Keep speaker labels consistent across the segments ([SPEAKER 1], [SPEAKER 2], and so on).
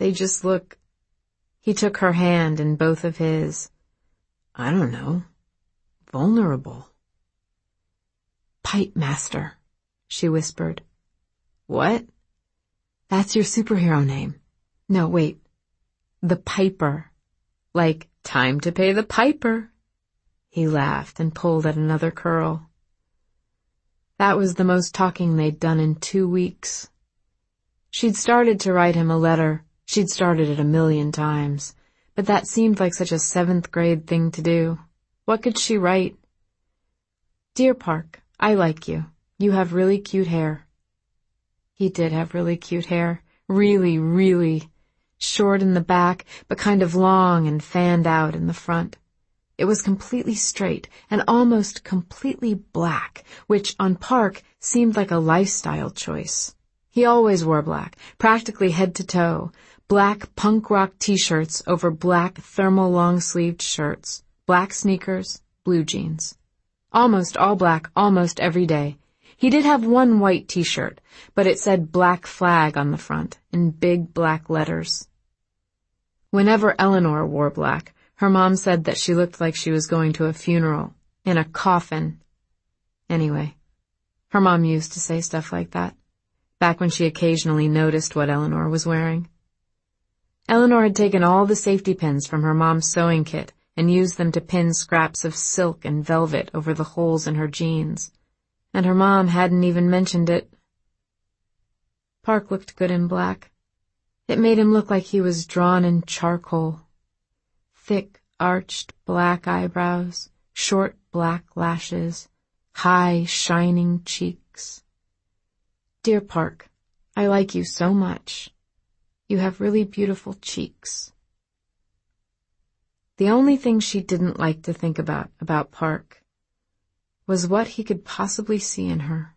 [SPEAKER 1] They just look... He took her hand in both of his. I don't know. Vulnerable. Pipe Master, she whispered. What? That's your superhero name. No, wait. The Piper. Like, time to pay the piper. He laughed and pulled at another curl. That was the most talking they'd done in 2 weeks. She'd started to write him a letter. She'd started it 1,000,000 times. But that seemed like such a 7th grade thing to do. What could she write? Dear Park, I like you. You have really cute hair. He did have really cute hair. Really, really. Short in the back, but kind of long and fanned out in the front. It was completely straight and almost completely black, which on Park seemed like a lifestyle choice. He always wore black, practically head to toe. Black punk rock t-shirts over black thermal long-sleeved shirts. Black sneakers, blue jeans. Almost all black, almost every day. He did have one white t-shirt, but it said Black Flag on the front, in big black letters. Whenever Eleanor wore black, her mom said that she looked like she was going to a funeral, in a coffin. Anyway, her mom used to say stuff like that, back when she occasionally noticed what Eleanor was wearing. Eleanor had taken all the safety pins from her mom's sewing kit and used them to pin scraps of silk and velvet over the holes in her jeans. And her mom hadn't even mentioned it. Park looked good in black. It made him look like he was drawn in charcoal. Thick, arched black eyebrows, short black lashes, high, shining cheeks. Dear Park, I like you so much. You have really beautiful cheeks. The only thing she didn't like to think about Park, was what he could possibly see in her.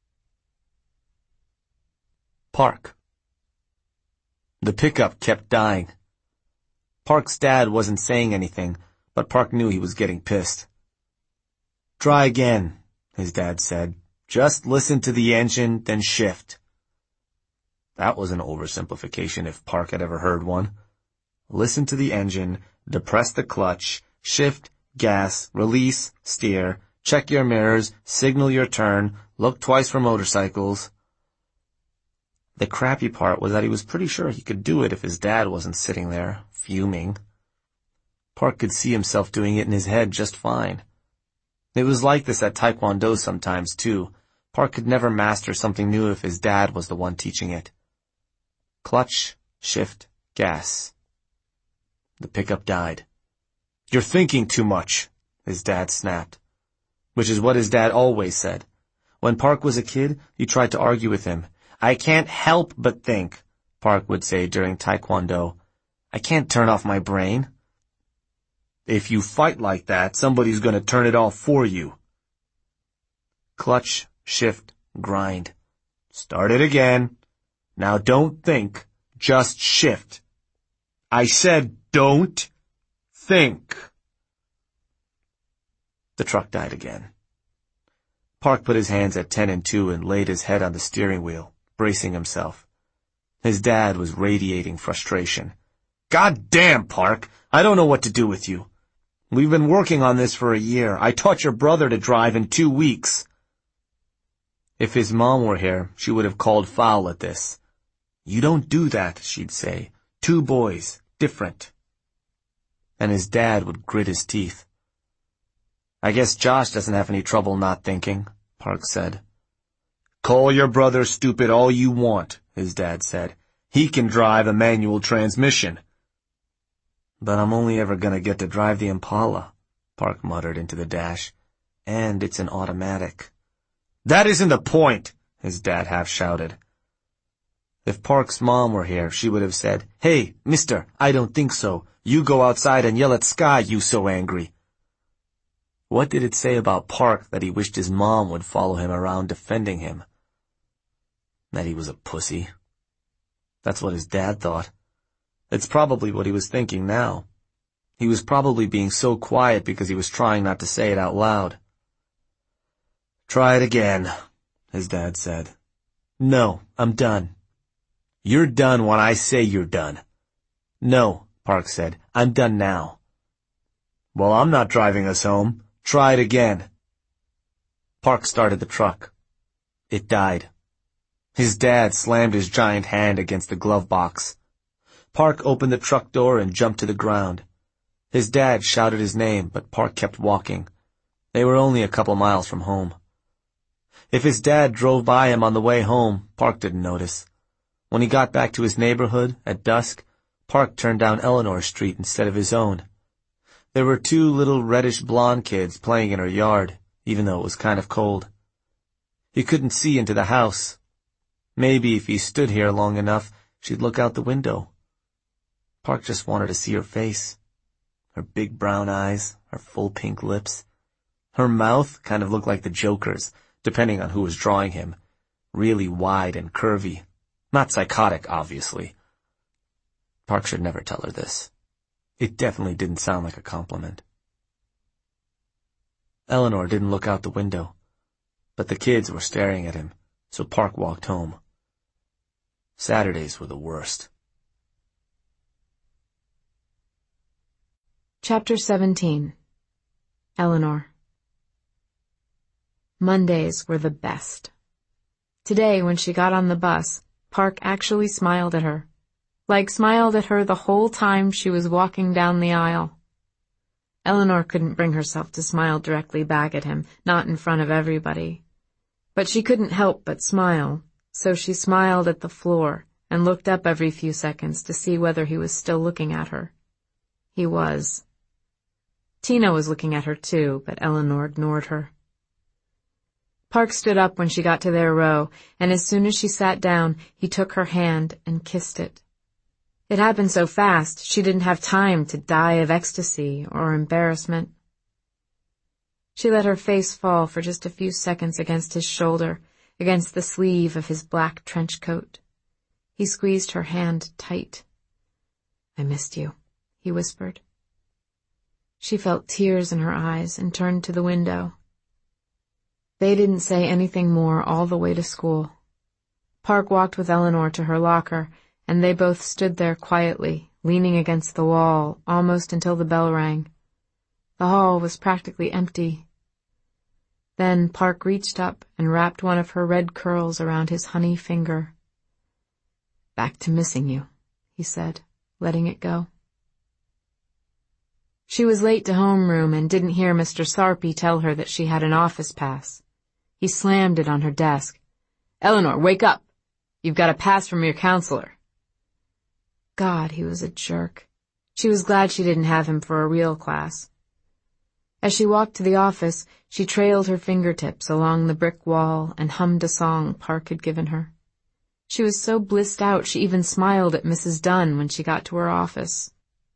[SPEAKER 2] Park. The pickup kept dying. Park's dad wasn't saying anything, but Park knew he was getting pissed. Try again, his dad said. Just listen to the engine, then shift. That was an oversimplification if Park had ever heard one. Listen to the engine, depress the clutch, shift, gas, release, steer, check your mirrors, signal your turn, look twice for motorcycles. The crappy part was that he was pretty sure he could do it if his dad wasn't sitting there, fuming. Park could see himself doing it in his head just fine. It was like this at Taekwondo sometimes, too. Park could never master something new if his dad was the one teaching it. Clutch, shift, gas. The pickup died. You're thinking too much, his dad snapped. Which is what his dad always said. When Park was a kid, you tried to argue with him. I can't help but think, Park would say during Taekwondo. I can't turn off my brain. If you fight like that, somebody's going to turn it off for you. Clutch, shift, grind. Start it again. Now don't think, just shift. I said don't think. The truck died again. Park put his hands at 10 and 2 and laid his head on the steering wheel, bracing himself. His dad was radiating frustration. God damn, Park, I don't know what to do with you. We've been working on this for a year. I taught your brother to drive in 2 weeks. If his mom were here, she would have called foul at this. You don't do that, she'd say. 2 boys, different. And his dad would grit his teeth. I guess Josh doesn't have any trouble not thinking, Park said. Call your brother stupid all you want, his dad said. He can drive a manual transmission. But I'm only ever gonna get to drive the Impala, Park muttered into the dash. And it's an automatic. That isn't the point, his dad half shouted. If Park's mom were here, she would have said, Hey, mister, I don't think so. You go outside and yell at Sky, you so angry. What did it say about Park that he wished his mom would follow him around defending him? That he was a pussy. That's what his dad thought. It's probably what he was thinking now. He was probably being so quiet because he was trying not to say it out loud. Try it again, his dad said. No, I'm done. You're done when I say you're done. No, Park said. I'm done now. Well, I'm not driving us home. Try it again. Park started the truck. It died. His dad slammed his giant hand against the glove box. Park opened the truck door and jumped to the ground. His dad shouted his name, but Park kept walking. They were only a couple miles from home. If his dad drove by him on the way home, Park didn't notice. When he got back to his neighborhood at dusk, Park turned down Eleanor Street instead of his own. There were 2 little reddish blonde kids playing in her yard, even though it was kind of cold. He couldn't see into the house. Maybe if he stood here long enough, she'd look out the window. Park just wanted to see her face. Her big brown eyes, her full pink lips. Her mouth kind of looked like the Joker's, depending on who was drawing him. Really wide and curvy. Not psychotic, obviously. Park should never tell her this. It definitely didn't sound like a compliment. Eleanor didn't look out the window, but the kids were staring at him, so Park walked home. Saturdays were the worst.
[SPEAKER 1] Chapter 17. Eleanor. Mondays were the best. Today, when she got on the bus, Park actually smiled at her. Smiled at her the whole time she was walking down the aisle. Eleanor couldn't bring herself to smile directly back at him, not in front of everybody. But she couldn't help but smile, so she smiled at the floor and looked up every few seconds to see whether he was still looking at her. He was. Tina was looking at her too, but Eleanor ignored her. Park stood up when she got to their row, and as soon as she sat down, he took her hand and kissed it. It happened so fast, she didn't have time to die of ecstasy or embarrassment. She let her face fall for just a few seconds against his shoulder, against the sleeve of his black trench coat. He squeezed her hand tight. "I missed you," he whispered. She felt tears in her eyes and turned to the window. They didn't say anything more all the way to school. Park walked with Eleanor to her locker, and they both stood there quietly, leaning against the wall, almost until the bell rang. The hall was practically empty. Then Park reached up and wrapped one of her red curls around his honey finger. "Back to missing you," he said, letting it go. She was late to homeroom and didn't hear Mr. Sarpy tell her that she had an office pass. He slammed it on her desk. "Eleanor, wake up! You've got a pass from your counselor." God, he was a jerk. She was glad she didn't have him for a real class. As she walked to the office, she trailed her fingertips along the brick wall and hummed a song Park had given her. She was so blissed out she even smiled at Mrs. Dunn when she got to her office.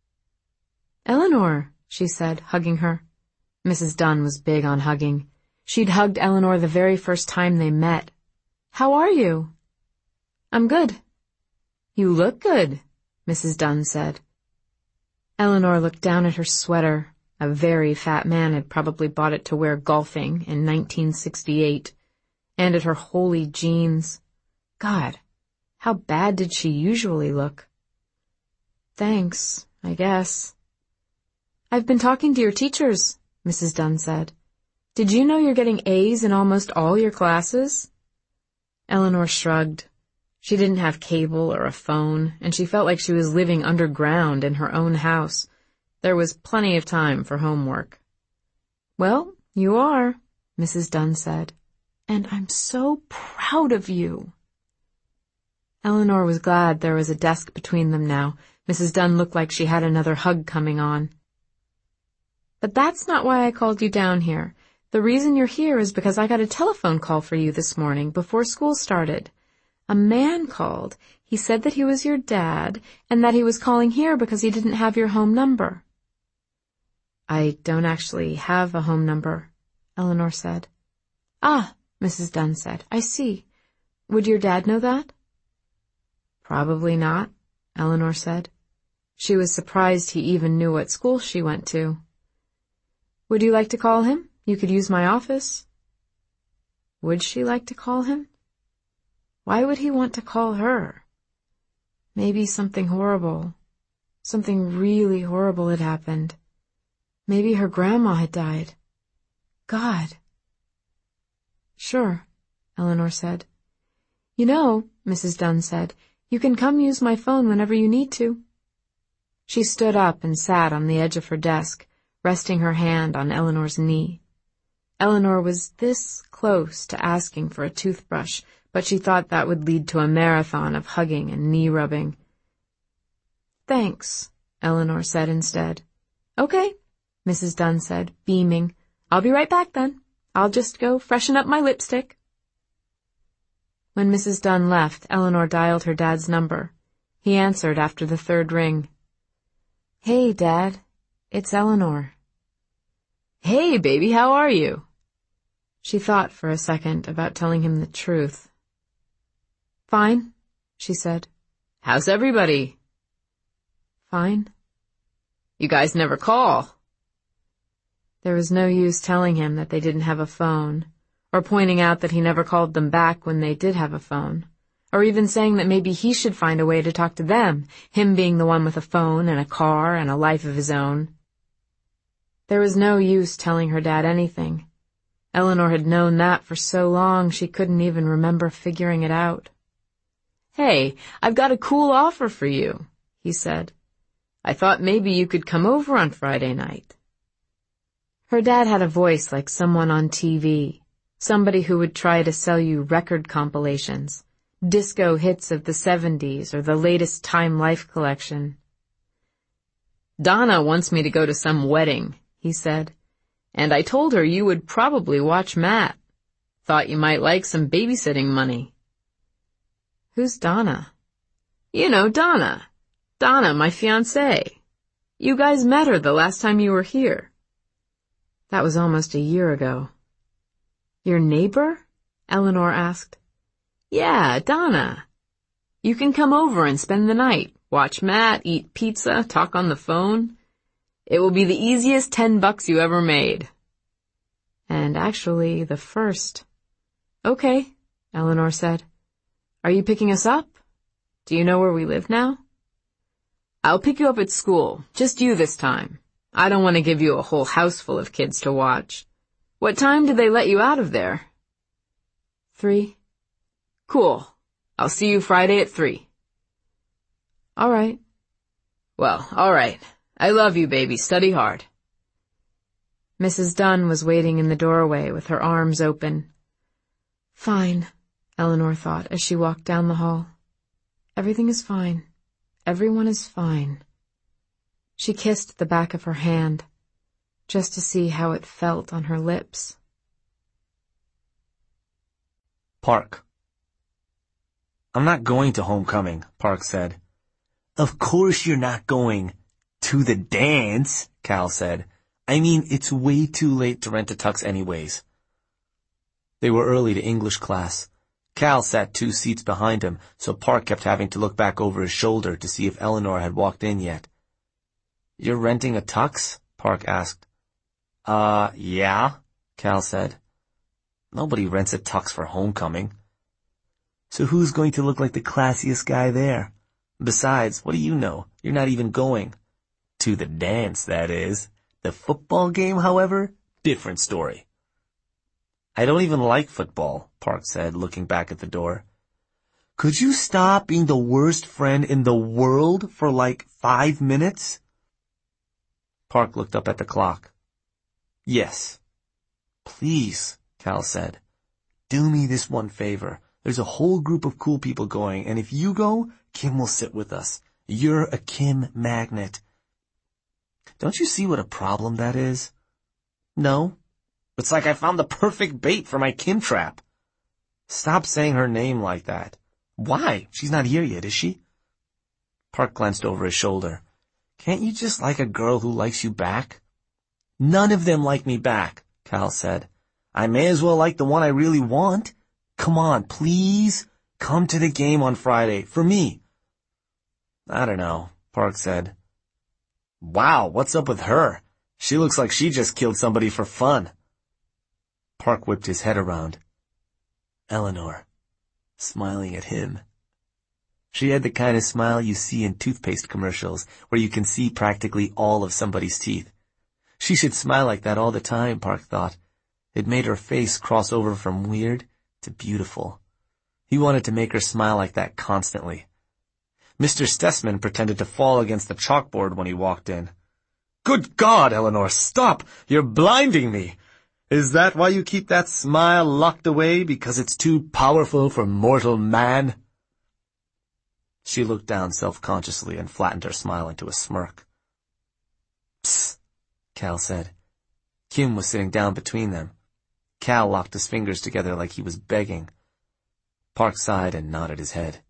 [SPEAKER 1] "Eleanor," she said, hugging her. Mrs. Dunn was big on hugging. She'd hugged Eleanor the very first time they met. "How are you?" "I'm good." "You look good," Mrs. Dunn said. Eleanor looked down at her sweater. A very fat man had probably bought it to wear golfing in 1968, and at her holey jeans. God, how bad did she usually look? "Thanks, I guess." "I've been talking to your teachers," Mrs. Dunn said. "Did you know you're getting A's in almost all your classes?" Eleanor shrugged. She didn't have cable or a phone, and she felt like she was living underground in her own house. There was plenty of time for homework. "Well, you are," Mrs. Dunn said. "And I'm so proud of you." Eleanor was glad there was a desk between them now. Mrs. Dunn looked like she had another hug coming on. "But that's not why I called you down here. The reason you're here is because I got a telephone call for you this morning before school started. A man called. He said that he was your dad, and that he was calling here because he didn't have your home number." "I don't actually have a home number," Eleanor said. "Ah," Mrs. Dunn said, "I see. Would your dad know that?" "Probably not," Eleanor said. She was surprised he even knew what school she went to. "Would you like to call him? You could use my office." Would she like to call him? Why would he want to call her? Maybe something horrible, something really horrible had happened. Maybe her grandma had died. God. Sure, Eleanor said. You know, Mrs. Dunn said, you can come use my phone whenever you need to. She stood up and sat on the edge of her desk, resting her hand on Eleanor's knee. Eleanor was this close to asking for a toothbrush, but she thought that would lead to a marathon of hugging and knee-rubbing. Thanks, Eleanor said instead. Okay, Mrs. Dunn said, beaming. I'll be right back then. I'll just go freshen up my lipstick. When Mrs. Dunn left, Eleanor dialed her dad's number. He answered after the third ring. Hey, Dad. It's Eleanor. Hey, baby, how are you? She thought for a second about telling him the truth. Fine, she said. How's everybody? Fine. You guys never call. There was no use telling him that they didn't have a phone, or pointing out that he never called them back when they did have a phone, or even saying that maybe he should find a way to talk to them, him being the one with a phone and a car and a life of his own. There was no use telling her dad anything. Eleanor had known that for so long she couldn't even remember figuring it out. Hey, I've got a cool offer for you, he said. I thought maybe you could come over on Friday night. Her dad had a voice like someone on TV, somebody who would try to sell you record compilations, disco hits of the 70s or the latest Time Life collection. Donna wants me to go to some wedding, he said, and I told her you would probably watch Matt. Thought you might like some babysitting money. Who's Donna? You know Donna. Donna, my fiancée. You guys met her the last time you were here. That was almost a year ago. Your neighbor? Eleanor asked. Yeah, Donna. You can come over and spend the night, watch Matt, eat pizza, talk on the phone. It will be the easiest $10 you ever made. And actually, the first. Okay, Eleanor said. Are you picking us up? Do you know where we live now? I'll pick you up at school, just you this time. I don't want to give you a whole house full of kids to watch. What time did they let you out of there? 3. Cool. I'll see you Friday at 3. All right. Well, all right. I love you, baby. Study hard. Mrs. Dunn was waiting in the doorway with her arms open. Fine, Eleanor thought as she walked down the hall. Everything is fine. Everyone is fine. She kissed the back of her hand, just to see how it felt on her lips.
[SPEAKER 2] Park. I'm not going to homecoming, Park said. Of course you're not going to the dance, Cal said. I mean, it's way too late to rent a tux anyways. They were early to English class. Cal sat 2 seats behind him, so Park kept having to look back over his shoulder to see if Eleanor had walked in yet. You're renting a tux? Park asked. Yeah, Cal said. Nobody rents a tux for homecoming. So who's going to look like the classiest guy there? Besides, what do you know? You're not even going. To the dance, that is. The football game, however, different story. I don't even like football, Park said, looking back at the door. Could you stop being the worst friend in the world for like 5 minutes? Park looked up at the clock. Yes. Please, Cal said. Do me this one favor. There's a whole group of cool people going, and if you go, Kim will sit with us. You're a Kim magnet. Don't you see what a problem that is? No. It's like I found the perfect bait for my Kim trap. Stop saying her name like that. Why? She's not here yet, is she? Park glanced over his shoulder. Can't you just like a girl who likes you back? None of them like me back, Cal said. I may as well like the one I really want. Come on, please. Come to the game on Friday, for me. I don't know, Park said. Wow, what's up with her? She looks like she just killed somebody for fun. Park whipped his head around. Eleanor, smiling at him. She had the kind of smile you see in toothpaste commercials, where you can see practically all of somebody's teeth. She should smile like that all the time, Park thought. It made her face cross over from weird to beautiful. He wanted to make her smile like that constantly. Mr. Stessman pretended to fall against the chalkboard when he walked in. "Good God, Eleanor, stop! You're blinding me! Is that why you keep that smile locked away, because it's too powerful for mortal man?" She looked down self-consciously and flattened her smile into a smirk. "Psst," Cal said. Kim was sitting down between them. Cal locked his fingers together like he was begging. Park sighed and nodded his head.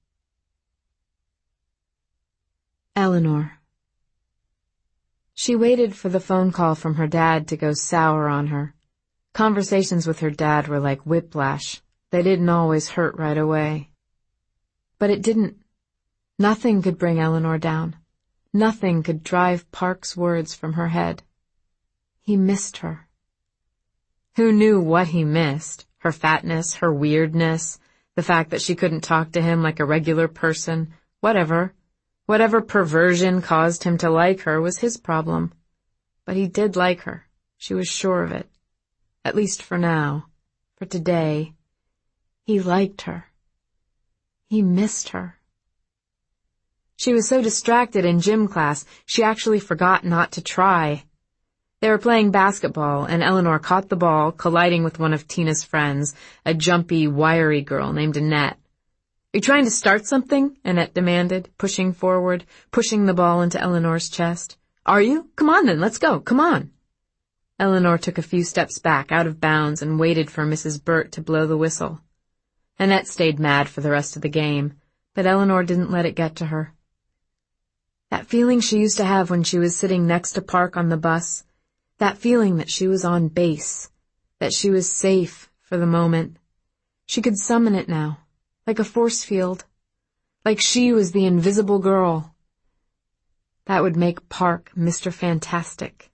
[SPEAKER 1] Eleanor. She waited for the phone call from her dad to go sour on her. Conversations with her dad were like whiplash. They didn't always hurt right away. But it didn't. Nothing could bring Eleanor down. Nothing could drive Park's words from her head. He missed her. Who knew what he missed? Her fatness, her weirdness, the fact that she couldn't talk to him like a regular person, whatever. Whatever perversion caused him to like her was his problem. But he did like her. She was sure of it. At least for now. For today. He liked her. He missed her. She was so distracted in gym class, she actually forgot not to try. They were playing basketball, and Eleanor caught the ball, colliding with one of Tina's friends, a jumpy, wiry girl named Annette. "Are you trying to start something?" Annette demanded, pushing forward, pushing the ball into Eleanor's chest. "Are you? Come on then, let's go, come on." Eleanor took a few steps back, out of bounds, and waited for Mrs. Burt to blow the whistle. Annette stayed mad for the rest of the game, but Eleanor didn't let it get to her. That feeling she used to have when she was sitting next to Park on the bus, that feeling that she was on base, that she was safe for the moment. She could summon it now, like a force field, like she was the invisible girl. That would make Park Mr. Fantastic.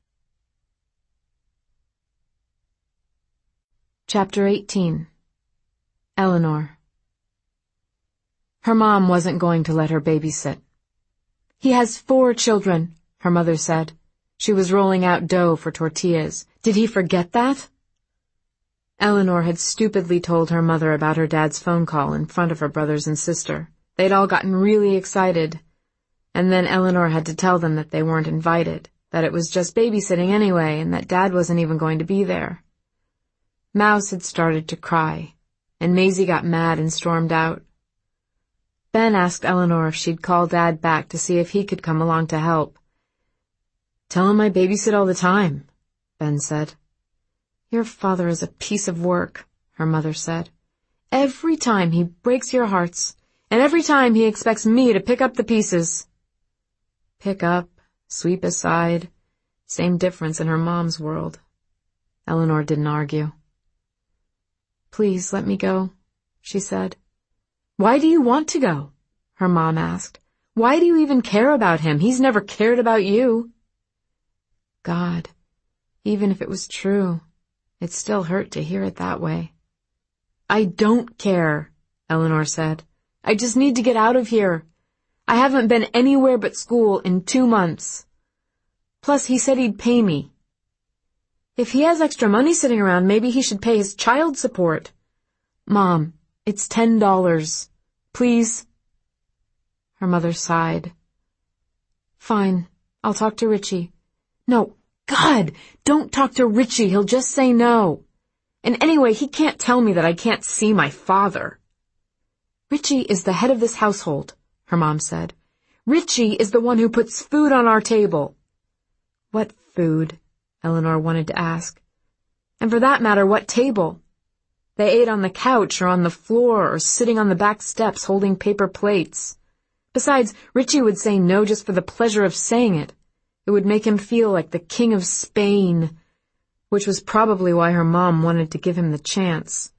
[SPEAKER 1] Chapter 18. Eleanor. Her mom wasn't going to let her babysit. "He has 4 children," her mother said. She was rolling out dough for tortillas. Did he forget that? Eleanor had stupidly told her mother about her dad's phone call in front of her brothers and sister. They'd all gotten really excited. And then Eleanor had to tell them that they weren't invited, that it was just babysitting anyway, and that Dad wasn't even going to be there. Mouse had started to cry, and Maisie got mad and stormed out. Ben asked Eleanor if she'd call Dad back to see if he could come along to help. "Tell him I babysit all the time," Ben said. "Your father is a piece of work," her mother said. "Every time he breaks your hearts, and every time he expects me to pick up the pieces." Pick up, sweep aside, same difference in her mom's world. Eleanor didn't argue. "Please let me go," she said. "Why do you want to go?" her mom asked. "Why do you even care about him? He's never cared about you." God, even if it was true, it still hurt to hear it that way. "I don't care," Eleanor said. "I just need to get out of here. I haven't been anywhere but school in 2 months. Plus, he said he'd pay me. If he has extra money sitting around, maybe he should pay his child support. Mom, it's $10. Please." Her mother sighed. "Fine, I'll talk to Richie." "No, God, don't talk to Richie. He'll just say no. And anyway, he can't tell me that I can't see my father." "Richie is the head of this household," her mom said. "Richie is the one who puts food on our table." What food? Eleanor wanted to ask. And for that matter, what table? They ate on the couch or on the floor or sitting on the back steps holding paper plates. Besides, Richie would say no just for the pleasure of saying it. It would make him feel like the king of Spain, which was probably why her mom wanted to give him the chance.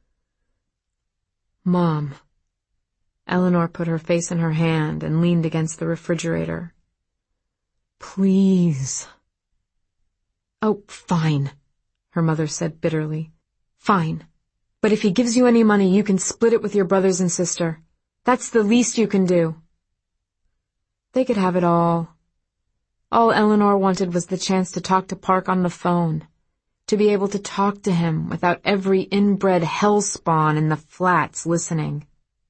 [SPEAKER 1] Mom. Eleanor put her face in her hand and leaned against the refrigerator. Please. Oh, fine, her mother said bitterly. Fine. But if he gives you any money, you can split it with your brothers and sister. That's the least you can do. They could have it all. All Eleanor wanted was the chance to talk to Park on the phone, to be able to talk to him without every inbred hellspawn in the flats listening.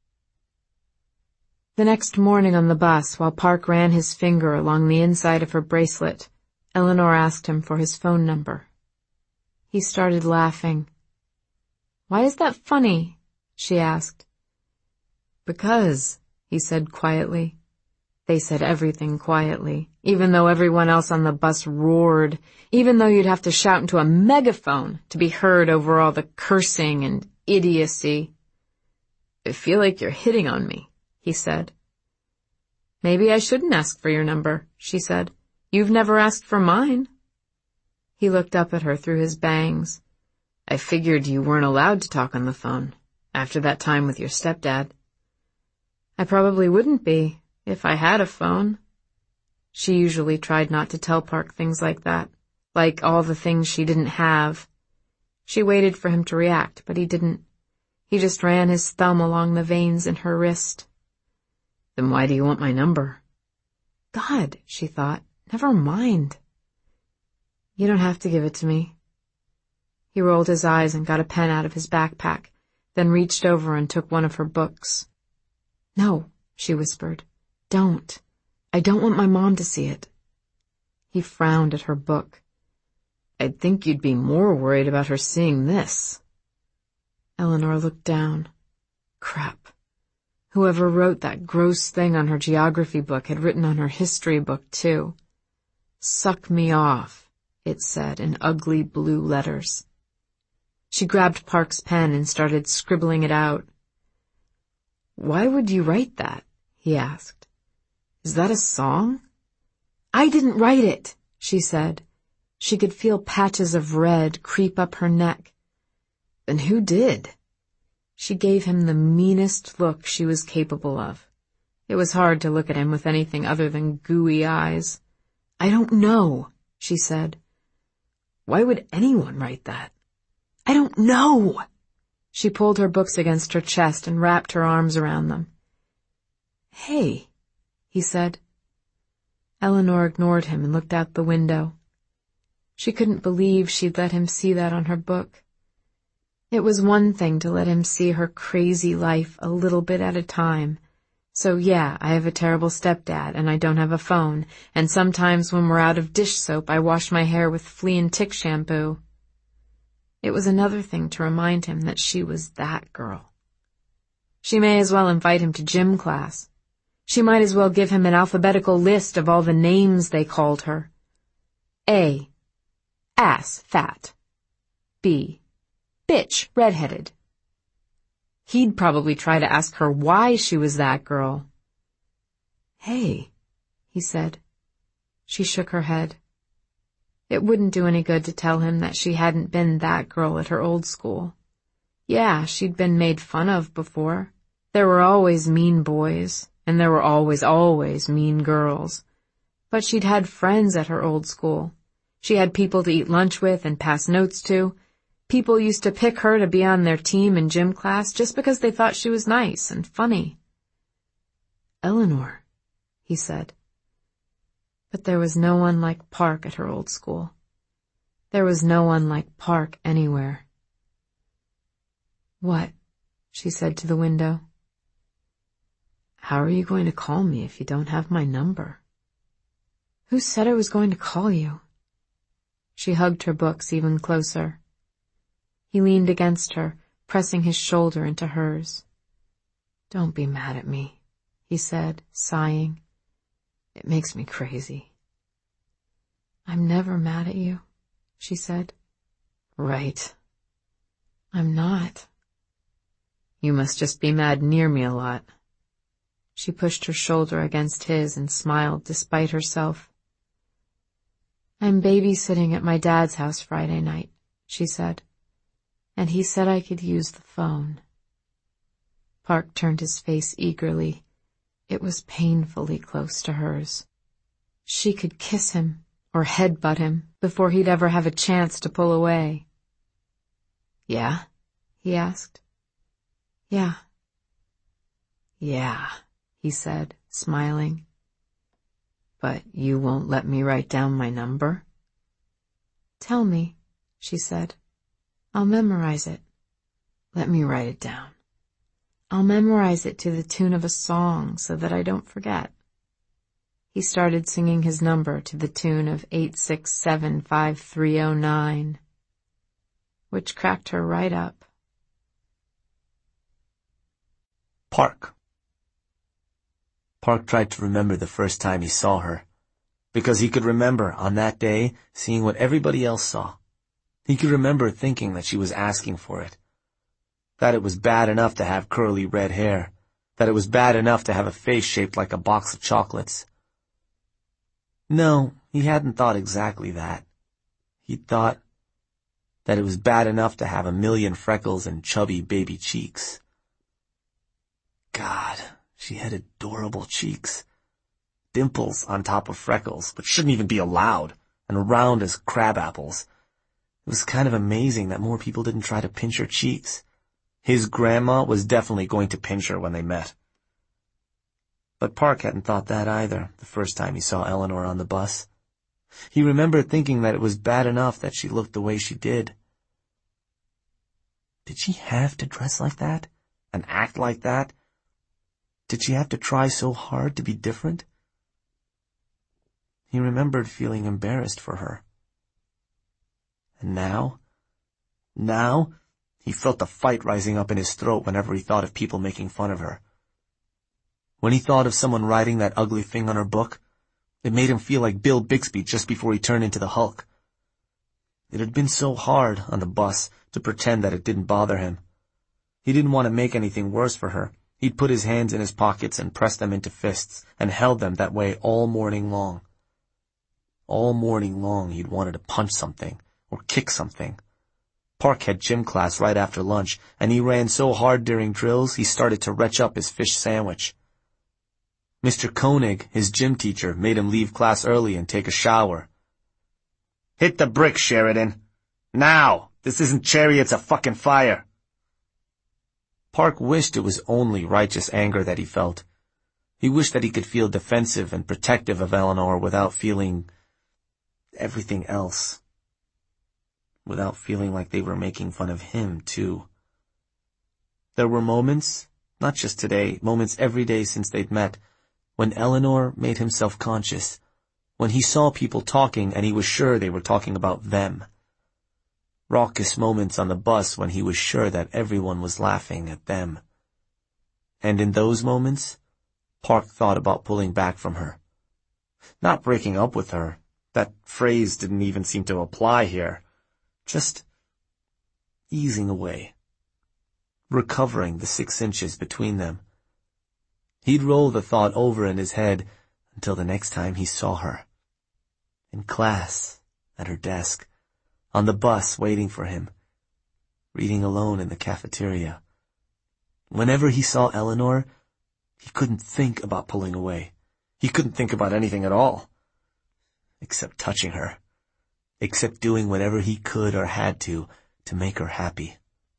[SPEAKER 1] The next morning on the bus, while Park ran his finger along the inside of her bracelet, Eleanor asked him for his phone number. He started laughing. "Why is that funny?" she asked. "Because," he said quietly. They said everything quietly, even though everyone else on the bus roared, even though you'd have to shout into a megaphone to be heard over all the cursing and idiocy. "I feel like you're hitting on me," he said. "Maybe I shouldn't ask for your number," she said. "You've never asked for mine." He looked up at her through his bangs. "I figured you weren't allowed to talk on the phone, after that time with your stepdad." "I probably wouldn't be, if I had a phone." She usually tried not to tell Park things like that, like all the things she didn't have. She waited for him to react, but he didn't. He just ran his thumb along the veins in her wrist. "Then why do you want my number?" "God," she thought, "never mind." "You don't have to give it to me." He rolled his eyes and got a pen out of his backpack, then reached over and took one of her books. "No," she whispered. "Don't. I don't want my mom to see it." He frowned at her book. "I'd think you'd be more worried about her seeing this." Eleanor looked down. Crap. Whoever wrote that gross thing on her geography book had written on her history book, too. "Suck me off," it said in ugly blue letters. She grabbed Park's pen and started scribbling it out. "Why would you write that?" he asked. "Is that a song?" "I didn't write it," she said. She could feel patches of red creep up her neck. "Then who did?" She gave him the meanest look she was capable of. It was hard to look at him with anything other than gooey eyes. "I don't know," she said. "Why would anyone write that?" "I don't know." She pulled her books against her chest and wrapped her arms around them. "Hey," he said. Eleanor ignored him and looked out the window. She couldn't believe she'd let him see that on her book. It was one thing to let him see her crazy life a little bit at a time. So yeah, I have a terrible stepdad and I don't have a phone, and sometimes when we're out of dish soap I wash my hair with flea and tick shampoo. It was another thing to remind him that she was that girl. She may as well invite him to gym class. She might as well give him an alphabetical list of all the names they called her. A. Ass, fat. B. Bitch, redheaded. He'd probably try to ask her why she was that girl. "Hey," he said. She shook her head. It wouldn't do any good to tell him that she hadn't been that girl at her old school. Yeah, she'd been made fun of before. There were always mean boys, and there were always mean girls. But she'd had friends at her old school. She had people to eat lunch with and pass notes to. People used to pick her to be on their team in gym class just because they thought she was nice and funny. "Eleanor," he said. But there was no one like Park at her old school. There was no one like Park anywhere. "What?" she said to the window. "How are you going to call me if you don't have my number?" "Who said I was going to call you?" She hugged her books even closer. He leaned against her, pressing his shoulder into hers. "Don't be mad at me," he said, sighing. "It makes me crazy." "I'm never mad at you," she said. "Right. I'm not." "You must just be mad near me a lot." She pushed her shoulder against his and smiled despite herself. "I'm babysitting at my dad's house Friday night," she said. "And he said I could use the phone." Park turned his face eagerly. It was painfully close to hers. She could kiss him or headbutt him before he'd ever have a chance to pull away. "Yeah?" he asked. "Yeah." "Yeah," he said, smiling. But you won't let me write down my number? Tell me, she said. I'll memorize it. Let me write it down. I'll memorize it to the tune of a song so that I don't forget. He started singing his number to the tune of 8675309, which cracked her right up.
[SPEAKER 2] Park. Park tried to remember the first time he saw her, because he could remember, on that day, seeing what everybody else saw. He could remember thinking that she was asking for it, that it was bad enough to have curly red hair, that it was bad enough to have a face shaped like a box of chocolates. No, he hadn't thought exactly that. He'd thought that it was bad enough to have 1,000,000 freckles and chubby baby cheeks. God, she had adorable cheeks. Dimples on top of freckles, which shouldn't even be allowed, and round as crab apples. It was kind of amazing that more people didn't try to pinch her cheeks. His grandma was definitely going to pinch her when they met. But Park hadn't thought that either the first time he saw Eleanor on the bus. He remembered thinking that it was bad enough that she looked the way she did. Did she have to dress like that? And act like that? Did she have to try so hard to be different? He remembered feeling embarrassed for her. And now, he felt the fight rising up in his throat whenever he thought of people making fun of her. When he thought of someone writing that ugly thing on her book, it made him feel like Bill Bixby just before he turned into the Hulk. It had been so hard on the bus to pretend that it didn't bother him. He didn't want to make anything worse for her. He'd put his hands in his pockets and pressed them into fists and held them that way all morning long. All morning long he'd wanted to punch something or kick something. Park had gym class right after lunch, and he ran so hard during drills he started to retch up his fish sandwich. Mr. Koenig, his gym teacher, made him leave class early and take a shower. "Hit the bricks, Sheridan. Now! This isn't Chariots of fucking fire." Park wished it was only righteous anger that he felt. He wished that he could feel defensive and protective of Eleanor without feeling everything else. Without feeling like they were making fun of him, too. There were moments, not just today, moments every day since they'd met, when Eleanor made him self-conscious, when he saw people talking and he was sure they were talking about them. Raucous moments on the bus when he was sure that everyone was laughing at them. And in those moments, Park thought about pulling back from her. Not breaking up with her. That phrase didn't even seem to apply here. Just easing away. Recovering the 6 inches between them. He'd roll the thought over in his head until the next time he saw her. In class, at her desk, on the bus waiting for him, reading alone in the cafeteria. Whenever he saw Eleanor, he couldn't think about pulling away. He couldn't think about anything at all, except touching her, except doing whatever he could or had to make her happy.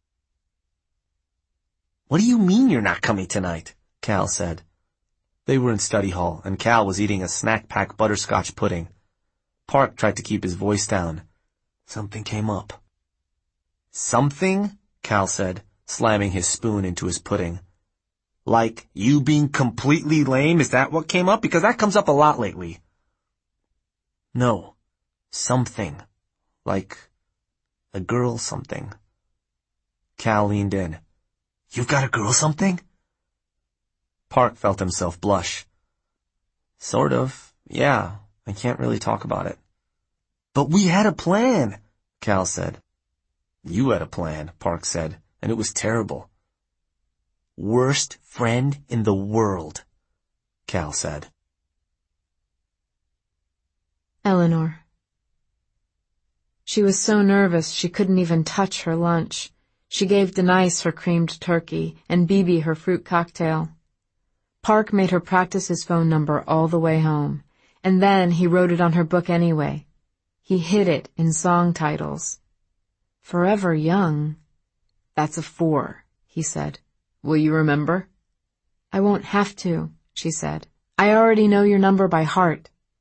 [SPEAKER 2] "What do you mean you're not coming tonight?" Cal said. They were in study hall, and Cal was eating a snack pack butterscotch pudding. Park tried to keep his voice down. Something came up. "Something?" Cal said, slamming his spoon into his pudding. "Like you being completely lame, is that what came up? Because that comes up a lot lately." "No, something. Like a girl something." Cal leaned in. "You've got a girl something?" Park felt himself blush. "Sort of, yeah. I can't really talk about it." "But we had a plan," Cal said. "You had a plan," Park said, "and it was terrible." "Worst friend in the world," Cal said.
[SPEAKER 1] Eleanor. She was so nervous she couldn't even touch her lunch. She gave Denise her creamed turkey and Bibi her fruit cocktail. Park made her practice his phone number all the way home, and then he wrote it on her book anyway. He hid it in song titles. "Forever Young. That's a 4, he said. Will you remember?" "I won't have to," she said. "I already know your number by heart."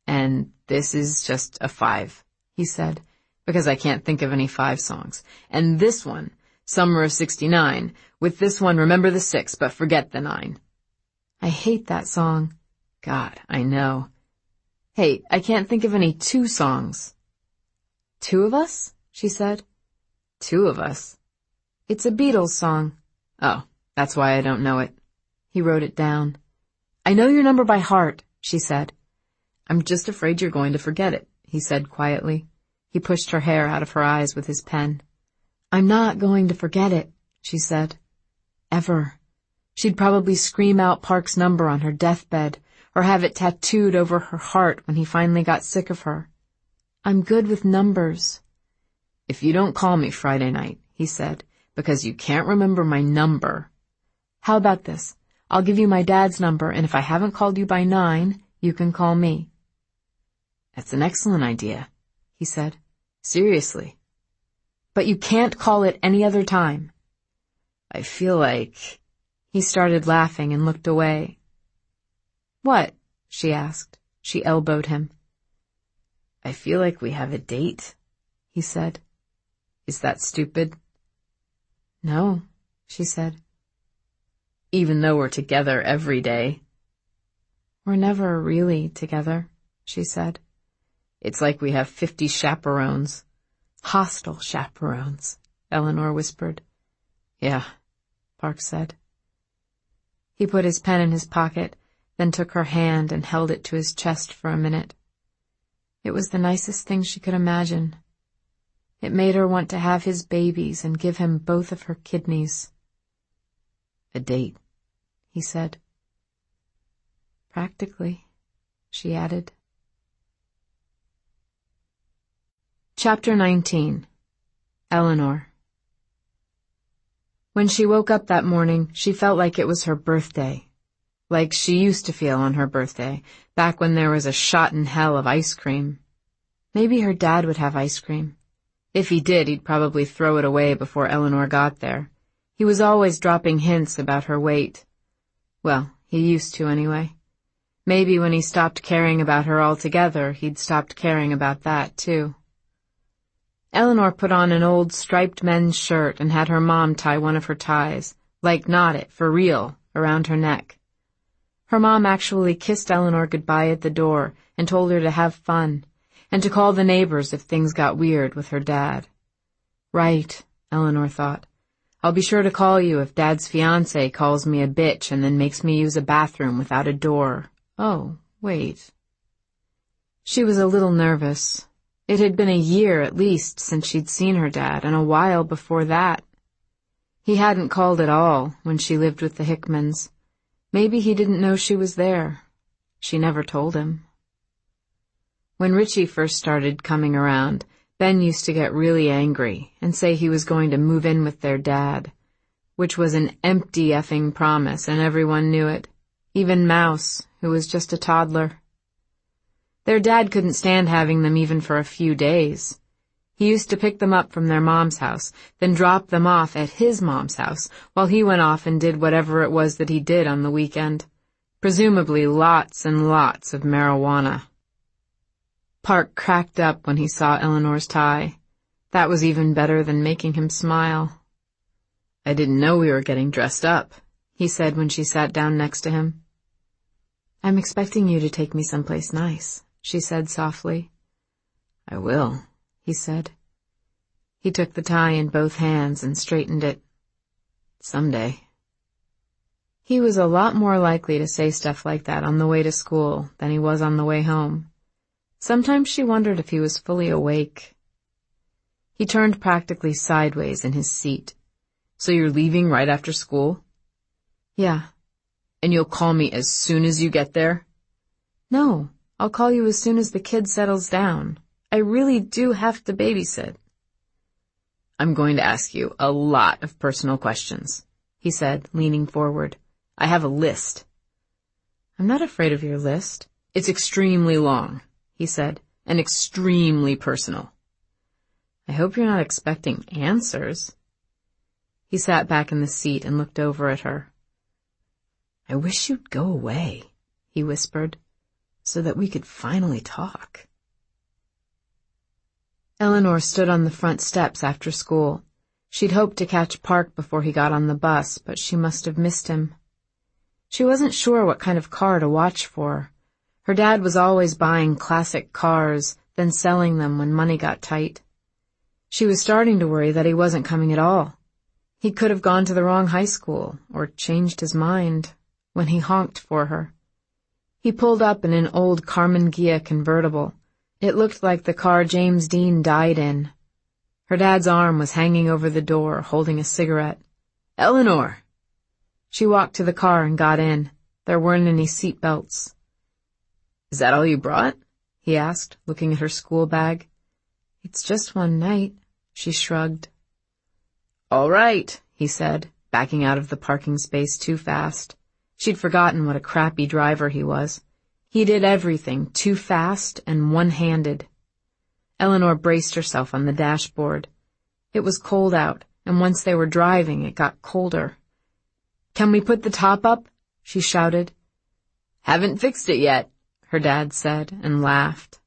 [SPEAKER 1] And this is just a 5, he said, because I can't think of any 5 songs. And this one, Summer of '69, with this one, remember the 6, but forget the 9. I hate that song. God, I know. Hey, I can't think of any 2 songs. 2 of us? She said. 2 of us. It's a Beatles song. Oh, that's why I don't know it. He wrote it down. I know your number by heart, she said. I'm just afraid you're going to forget it, he said quietly. He pushed her hair out of her eyes with his pen. I'm not going to forget it, she said. Ever. She'd probably scream out Park's number on her deathbed, or have it tattooed over her heart when he finally got sick of her. I'm good with numbers. If you don't call me Friday night, he said, because you can't remember my number. How about this? I'll give you my dad's number, and if I haven't called you by 9, you can call me. That's an excellent idea, he said. Seriously. But you can't call it any other time. I feel like... He started laughing and looked away. What? She asked. She elbowed him. I feel like we have a date, he said. Is that stupid? No, she said. Even though we're together every day. We're never really together, she said. It's like we have 50 chaperones. Hostile chaperones, Eleanor whispered. Yeah, Park said. He put his pen in his pocket, then took her hand and held it to his chest for a minute. It was the nicest thing she could imagine. It made her want to have his babies and give him both of her kidneys. A date, he said. Practically, she added. Chapter 19. Eleanor. When she woke up that morning, she felt like it was her birthday. Like she used to feel on her birthday, back when there was a shot in hell of ice cream. Maybe her dad would have ice cream. If he did, he'd probably throw it away before Eleanor got there. He was always dropping hints about her weight. Well, he used to anyway. Maybe when he stopped caring about her altogether, he'd stopped caring about that too. Eleanor put on an old striped men's shirt and had her mom tie one of her ties, like knot it, for real, around her neck. Her mom actually kissed Eleanor goodbye at the door and told her to have fun, and to call the neighbors if things got weird with her dad. Right, Eleanor thought. I'll be sure to call you if Dad's fiancé calls me a bitch and then makes me use a bathroom without a door. Oh, wait. She was a little nervous. It had been a year at least since she'd seen her dad, and a while before that. He hadn't called at all when she lived with the Hickmans. Maybe he didn't know she was there. She never told him. When Richie first started coming around, Ben used to get really angry and say he was going to move in with their dad, which was an empty effing promise, and everyone knew it, even Mouse, who was just a toddler. Their dad couldn't stand having them even for a few days. He used to pick them up from their mom's house, then drop them off at his mom's house, while he went off and did whatever it was that he did on the weekend. Presumably lots and lots of marijuana. Park cracked up when he saw Eleanor's tie. That was even better than making him smile. I didn't know we were getting dressed up, he said when she sat down next to him. I'm expecting you to take me someplace nice, she said softly. I will, he said. He took the tie in both hands and straightened it. Someday. He was a lot more likely to say stuff like that on the way to school than he was on the way home. Sometimes she wondered if he was fully awake. He turned practically sideways in his seat. So you're leaving right after school? Yeah. And you'll call me as soon as you get there? No, I'll call you as soon as the kid settles down. I really do have to babysit. I'm going to ask you a lot of personal questions, he said, leaning forward. I have a list. I'm not afraid of your list. It's extremely long, he said, and extremely personal. I hope you're not expecting answers. He sat back in the seat and looked over at her. I wish you'd go away, he whispered. so that we could finally talk. Eleanor stood on the front steps after school. She'd hoped to catch Park before he got on the bus, but she must have missed him. She wasn't sure what kind of car to watch for. Her dad was always buying classic cars, then selling them when money got tight. She was starting to worry that he wasn't coming at all. He could have gone to the wrong high school, or changed his mind, when he honked for her. He pulled up in an old Carmen Ghia convertible. It looked like the car James Dean died in. Her dad's arm was hanging over the door, holding a cigarette. "Eleanor!" She walked to the car and got in. There weren't any seat belts. "Is that all you brought?" he asked, looking at her school bag. "It's just one night," she shrugged. "All right," he said, backing out of the parking space too fast. She'd forgotten what a crappy driver he was. He did everything too fast and one-handed. Eleanor braced herself on the dashboard. It was cold out, and once they were driving, it got colder. "Can we put the top up?" she shouted. "Haven't fixed it yet," her dad said, and laughed.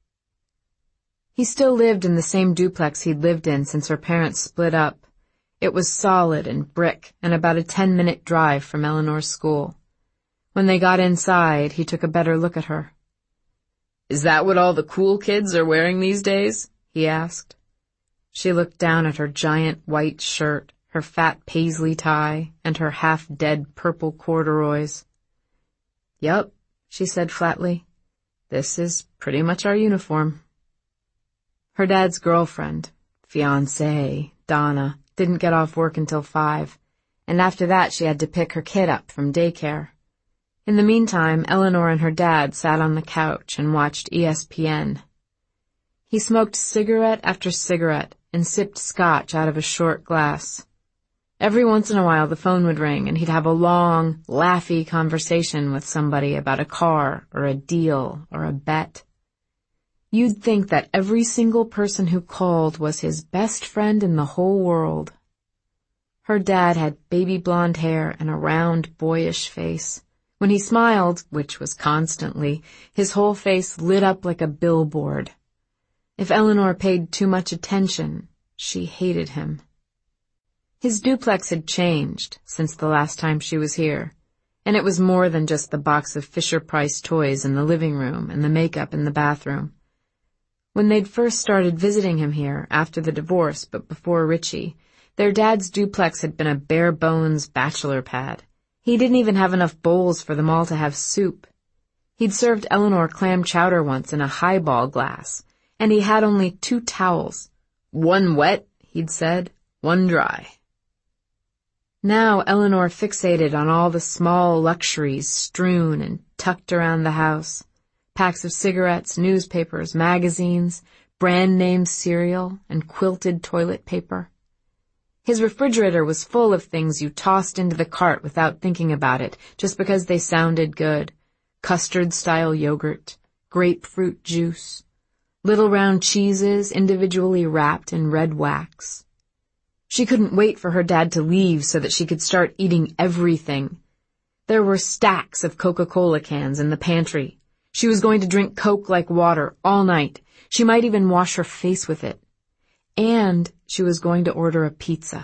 [SPEAKER 1] He still lived in the same duplex he'd lived in since her parents split up. It was solid and brick and about a 10-minute drive from Eleanor's school. When they got inside, he took a better look at her. "Is that what all the cool kids are wearing these days?" he asked. She looked down at her giant white shirt, her fat paisley tie, and her half-dead purple corduroys. "Yup," she said flatly. "This is pretty much our uniform." Her dad's girlfriend, fiancée, Donna, didn't get off work until 5, and after that she had to pick her kid up from daycare. In the meantime, Eleanor and her dad sat on the couch and watched ESPN. He smoked cigarette after cigarette and sipped scotch out of a short glass. Every once in a while the phone would ring and he'd have a long, laughy conversation with somebody about a car or a deal or a bet. You'd think that every single person who called was his best friend in the whole world. Her dad had baby blonde hair and a round, boyish face. When he smiled, which was constantly, his whole face lit up like a billboard. If Eleanor paid too much attention, she hated him. His duplex had changed since the last time she was here, and it was more than just the box of Fisher-Price toys in the living room and the makeup in the bathroom. When they'd first started visiting him here, after the divorce but before Richie, their dad's duplex had been a bare-bones bachelor pad. He didn't even have enough bowls for them all to have soup. He'd served Eleanor clam chowder once in a highball glass, and he had only 2 towels. "One wet," he'd said, "one dry." Now Eleanor fixated on all the small luxuries strewn and tucked around the house. Packs of cigarettes, newspapers, magazines, brand-name cereal, and quilted toilet paper. His refrigerator was full of things you tossed into the cart without thinking about it, just because they sounded good. Custard-style yogurt, grapefruit juice, little round cheeses individually wrapped in red wax. She couldn't wait for her dad to leave so that she could start eating everything. There were stacks of Coca-Cola cans in the pantry. She was going to drink Coke like water all night. She might even wash her face with it. And she was going to order a pizza.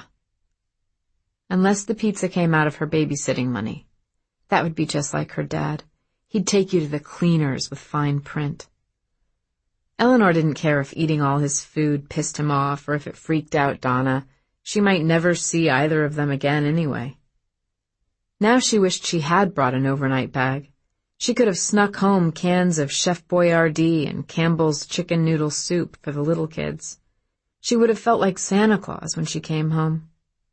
[SPEAKER 1] Unless the pizza came out of her babysitting money. That would be just like her dad. He'd take you to the cleaners with fine print. Eleanor didn't care if eating all his food pissed him off or if it freaked out Donna. She might never see either of them again anyway. Now she wished she had brought an overnight bag. She could have snuck home cans of Chef Boyardee and Campbell's chicken noodle soup for the little kids. She would have felt like Santa Claus when she came home.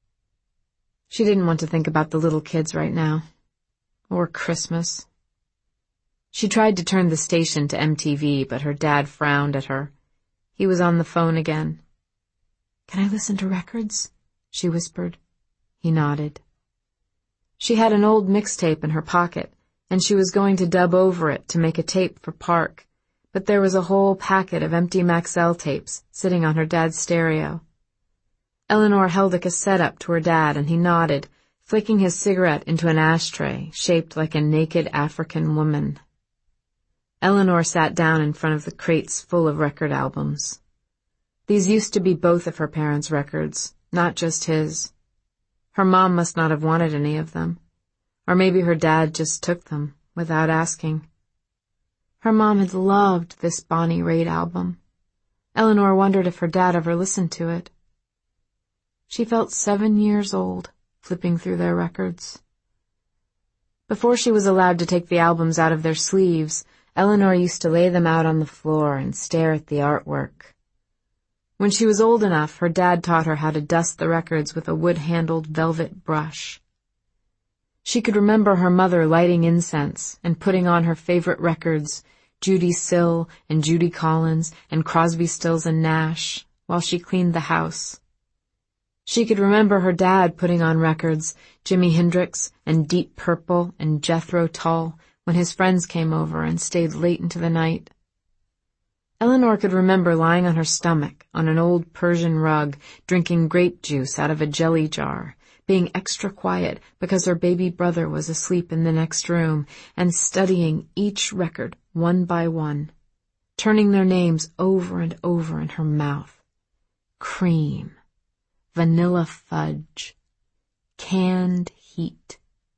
[SPEAKER 1] She didn't want to think about the little kids right now. Or Christmas. She tried to turn the station to MTV, but her dad frowned at her. He was on the phone again. "Can I listen to records?" she whispered. He nodded. She had an old mixtape in her pocket, and she was going to dub over it to make a tape for Park, but there was a whole packet of empty Maxell tapes sitting on her dad's stereo. Eleanor held a cassette up to her dad, and he nodded, flicking his cigarette into an ashtray shaped like a naked African woman. Eleanor sat down in front of the crates full of record albums. These used to be both of her parents' records, not just his. Her mom must not have wanted any of them. Or maybe her dad just took them, without asking. Her mom had loved this Bonnie Raitt album. Eleanor wondered if her dad ever listened to it. She felt 7 years old, flipping through their records. Before she was allowed to take the albums out of their sleeves, Eleanor used to lay them out on the floor and stare at the artwork. When she was old enough, her dad taught her how to dust the records with a wood-handled velvet brush. She could remember her mother lighting incense and putting on her favorite records, Judy Sill and Judy Collins and Crosby, Stills and Nash, while she cleaned the house. She could remember her dad putting on records, Jimi Hendrix and Deep Purple and Jethro Tull, when his friends came over and stayed late into the night. Eleanor could remember lying on her stomach on an old Persian rug, drinking grape juice out of a jelly jar, being extra quiet because her baby brother was asleep in the next room, and studying each record one by one, turning their names over and over in her mouth. Cream, vanilla fudge, canned heat.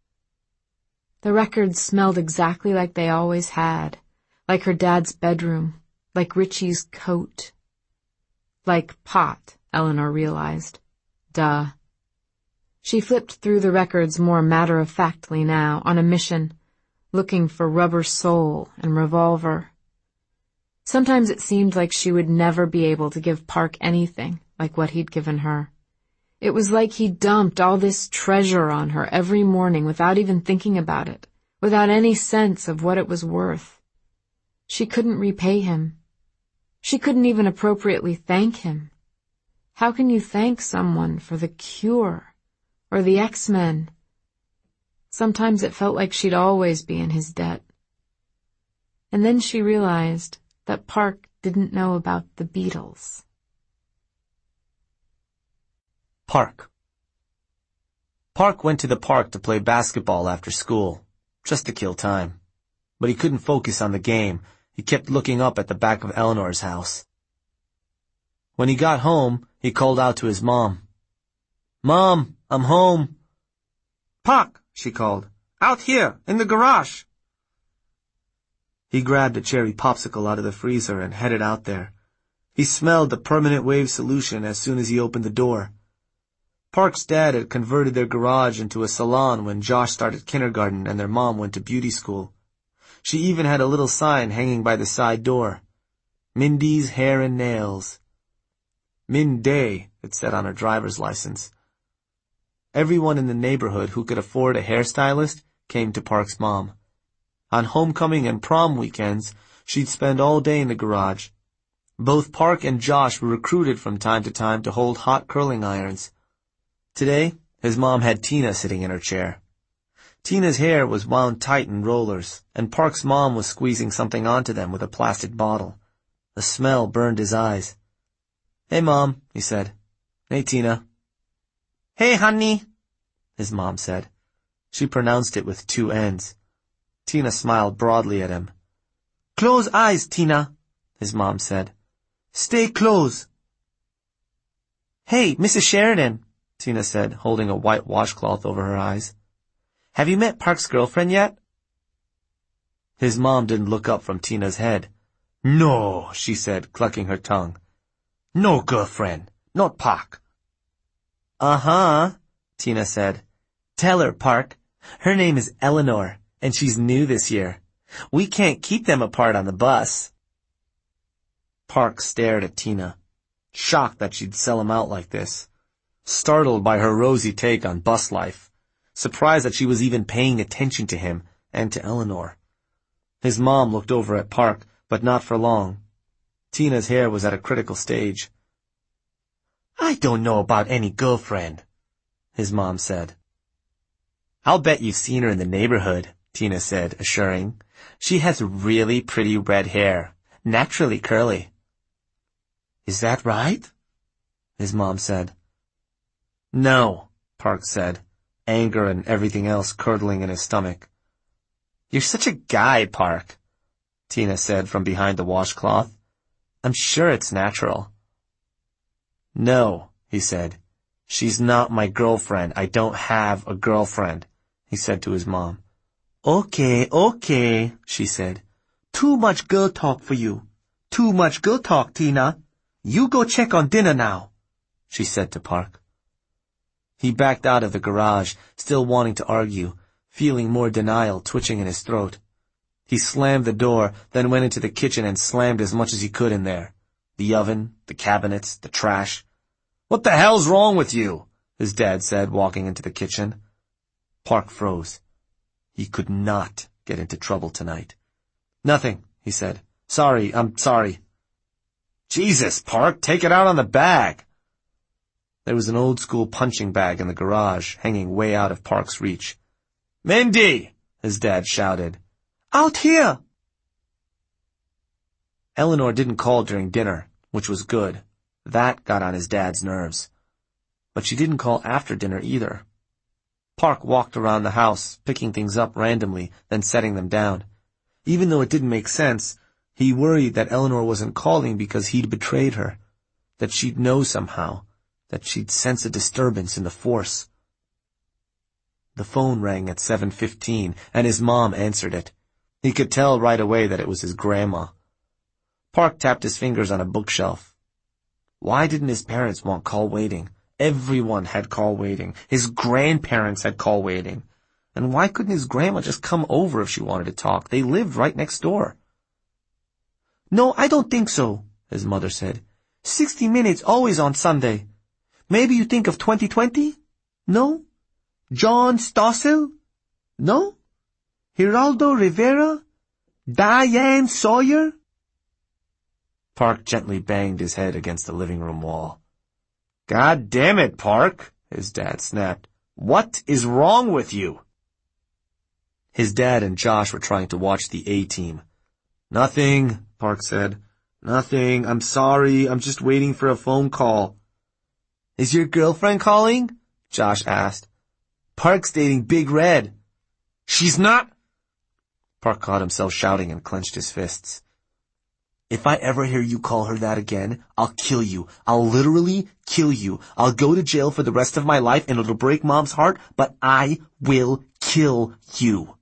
[SPEAKER 1] The records smelled exactly like they always had, like her dad's bedroom, like Richie's coat. Like pot, Eleanor realized. Duh. She flipped through the records more matter-of-factly now, on a mission, looking for Rubber Soul and Revolver. Sometimes it seemed like she would never be able to give Park anything like what he'd given her. It was like he dumped all this treasure on her every morning without even thinking about it, without any sense of what it was worth. She couldn't repay him. She couldn't even appropriately thank him. How can you thank someone for The Cure or the X-Men? Sometimes it felt like she'd always be in his debt. And then she realized that Park didn't know about the Beatles.
[SPEAKER 2] Park. Park went to the park to play basketball after school, just to kill time. But he couldn't focus on the game. He kept looking up at the back of Eleanor's house. When he got home, he called out to his mom. "Mom, I'm home."
[SPEAKER 3] "Park," she called. "Out here, in the garage."
[SPEAKER 2] He grabbed a cherry popsicle out of the freezer and headed out there. He smelled the permanent wave solution as soon as he opened the door. Park's dad had converted their garage into a salon when Josh started kindergarten and their mom went to beauty school. She even had a little sign hanging by the side door. Mindy's Hair and Nails. Minday, it said on her driver's license. Everyone in the neighborhood who could afford a hairstylist came to Park's mom. On homecoming and prom weekends, she'd spend all day in the garage. Both Park and Josh were recruited from time to time to hold hot curling irons. Today, his mom had Tina sitting in her chair. Tina's hair was wound tight in rollers, and Park's mom was squeezing something onto them with a plastic bottle. The smell burned his eyes. "Hey, Mom," he said. "Hey, Tina."
[SPEAKER 3] "Hey, honey,"
[SPEAKER 2] his mom said. She pronounced it with 2 N's. Tina smiled broadly at him.
[SPEAKER 3] "Close eyes, Tina,"
[SPEAKER 2] his mom said.
[SPEAKER 3] "Stay close."
[SPEAKER 2] "Hey, Mrs. Sheridan," Tina said, holding a white washcloth over her eyes. "Have you met Park's girlfriend yet?" His mom didn't look up from Tina's head.
[SPEAKER 3] "No," she said, clucking her tongue. "No girlfriend, not Park."
[SPEAKER 2] "Uh-huh," Tina said. "Tell her, Park. Her name is Eleanor, and she's new this year. We can't keep them apart on the bus." Park stared at Tina, shocked that she'd sell him out like this, startled by her rosy take on bus life, surprised that she was even paying attention to him and to Eleanor. His mom looked over at Park, but not for long. Tina's hair was at a critical stage. "I don't know about any girlfriend," his mom said. "I'll bet you've seen her in the neighborhood," Tina said, assuring. "She has really pretty red hair, naturally curly." "Is that right?" his mom said. "No," Park said, anger and everything else curdling in his stomach. "You're such a guy, Park." Tina said from behind the washcloth. I'm sure it's natural. No, he said. She's not my girlfriend. I don't have a girlfriend, he said to his mom. Okay, she said. Too much girl talk for you. Too much girl talk, Tina. You go check on dinner now, she said to Park. He backed out of the garage, still wanting to argue, feeling more denial twitching in his throat. He slammed the door, then went into the kitchen and slammed as much as he could in there. The oven, the cabinets, the trash. What the hell's wrong with you? His dad said, walking into the kitchen. Park froze. He could not get into trouble tonight. Nothing, he said. Sorry, I'm sorry. Jesus, Park, take it out on the bag. There was an old-school punching bag in the garage, hanging way out of Park's reach. Mindy! His dad shouted. Out here! Eleanor didn't call during dinner, which was good. That got on his dad's nerves. But she didn't call after dinner either. Park walked around the house, picking things up randomly, then setting them down. Even though it didn't make sense, he worried that Eleanor wasn't calling because he'd betrayed her, that she'd know somehow, that she'd sense a disturbance in the force. The phone rang at 7:15, and his mom answered it. He could tell right away that it was his grandma. Park tapped his fingers on a bookshelf. Why didn't his parents want call waiting? Everyone had call waiting. His grandparents had call waiting. And why couldn't his grandma just come over if she wanted to talk? They lived right next door. No, I don't think so, his mother said. 60 Minutes always on Sunday. Maybe you think of 2020? No? John Stossel? No? Geraldo Rivera? Diane Sawyer? Park gently banged his head against the living room wall. God damn it, Park, his dad snapped. What is wrong with you? His dad and Josh were trying to watch the A-Team. Nothing, Park said. Nothing. I'm sorry. I'm just waiting for a phone call. Is your girlfriend calling? Josh asked. Park's dating Big Red. She's not. Park caught himself shouting and clenched his fists. If I ever hear you call her that again, I'll kill you. I'll literally kill you. I'll go to jail for the rest of my life and it'll break Mom's heart, but I will kill you.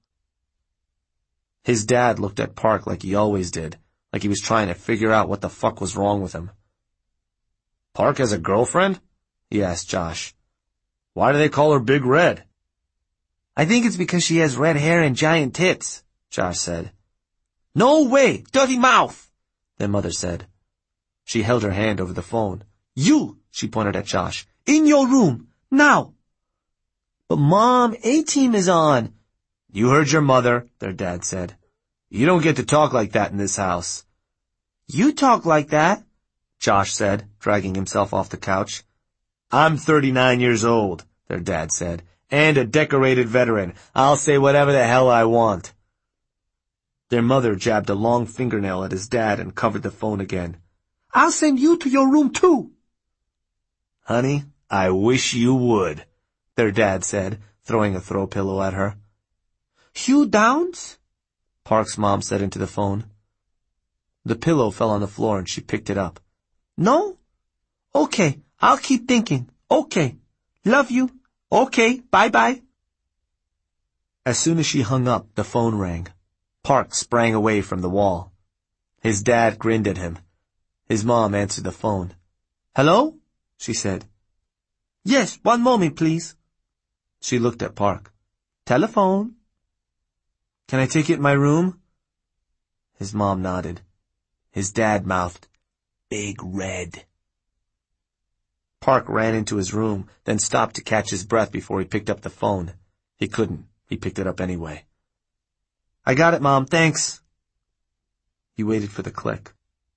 [SPEAKER 2] His dad looked at Park like he always did, like he was trying to figure out what the fuck was wrong with him. Park has a girlfriend? He asked Josh. Why do they call her Big Red? I think it's because she has red hair and giant tits, Josh said. No way! Dirty mouth! Their mother said. She held her hand over the phone. You, she pointed at Josh. In your room, now. But Mom, A-Team is on. You heard your mother, their dad said. You don't get to talk like that in this house. You talk like that, Josh said, dragging himself off the couch. I'm 39 years old, their dad said, and a decorated veteran. I'll say whatever the hell I want. Their mother jabbed a long fingernail at his dad and covered the phone again. I'll send you to your room too. Honey, I wish you would, their dad said, throwing a throw pillow at her. Hugh Downs? Park's mom said into the phone. The pillow fell on the floor and she picked it up. No? Okay, I'll keep thinking. Okay. Love you. Okay, bye-bye. As soon as she hung up, the phone rang. Park sprang away from the wall. His dad grinned at him. His mom answered the phone. Hello? She said. Yes, one moment, please. She looked at Park. Telephone. Can I take it in my room? His mom nodded. His dad mouthed, Big Red. Park ran into his room, then stopped to catch his breath before he picked up the phone. He couldn't. He picked it up anyway. I got it, Mom, thanks. He waited for the click.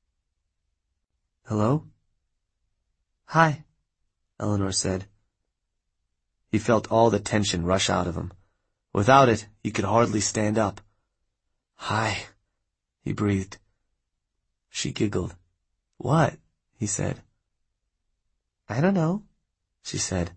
[SPEAKER 2] Hello? Hi, Eleanor said. He felt all the tension rush out of him. Without it, he could hardly stand up. Hi, he breathed. She giggled. What? He said. I don't know, she said.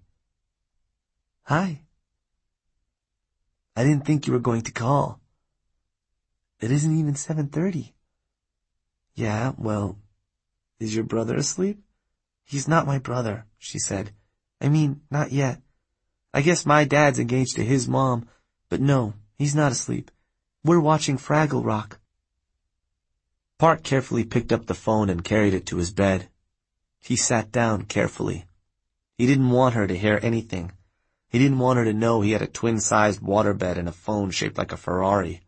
[SPEAKER 2] Hi. I didn't think you were going to call. It isn't even 7:30. Yeah, well, is your brother asleep? He's not my brother, she said. I mean, not yet. I guess my dad's engaged to his mom, but no, he's not asleep. We're watching Fraggle Rock. Park carefully picked up the phone and carried it to his bed. He sat down carefully. He didn't want her to hear anything. He didn't want her to know he had a twin-sized waterbed and a phone shaped like a Ferrari.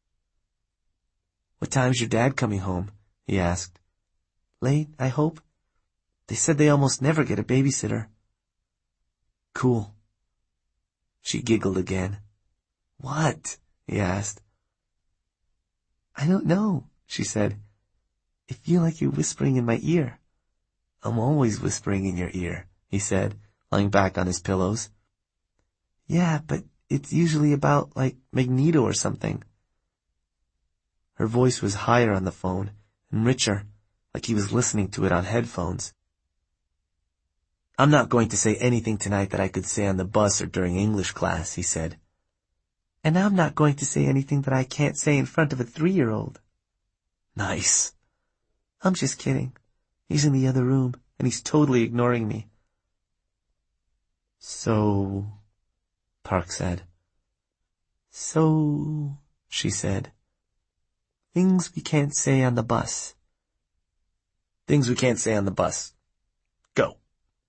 [SPEAKER 2] What time's your dad coming home? He asked. Late, I hope. They said they almost never get a babysitter. Cool. She giggled again. What? He asked. I don't know, she said. I feel like you're whispering in my ear. I'm always whispering in your ear, he said, lying back on his pillows. Yeah, but it's usually about, like, Magneto or something. Her voice was higher on the phone and richer, like he was listening to it on headphones. I'm not going to say anything tonight that I could say on the bus or during English class, he said. And I'm not going to say anything that I can't say in front of a 3-year-old. Nice. I'm just kidding. He's in the other room, and he's totally ignoring me. So, Park said. So, she said. Things we can't say on the bus. Things we can't say on the bus. Go.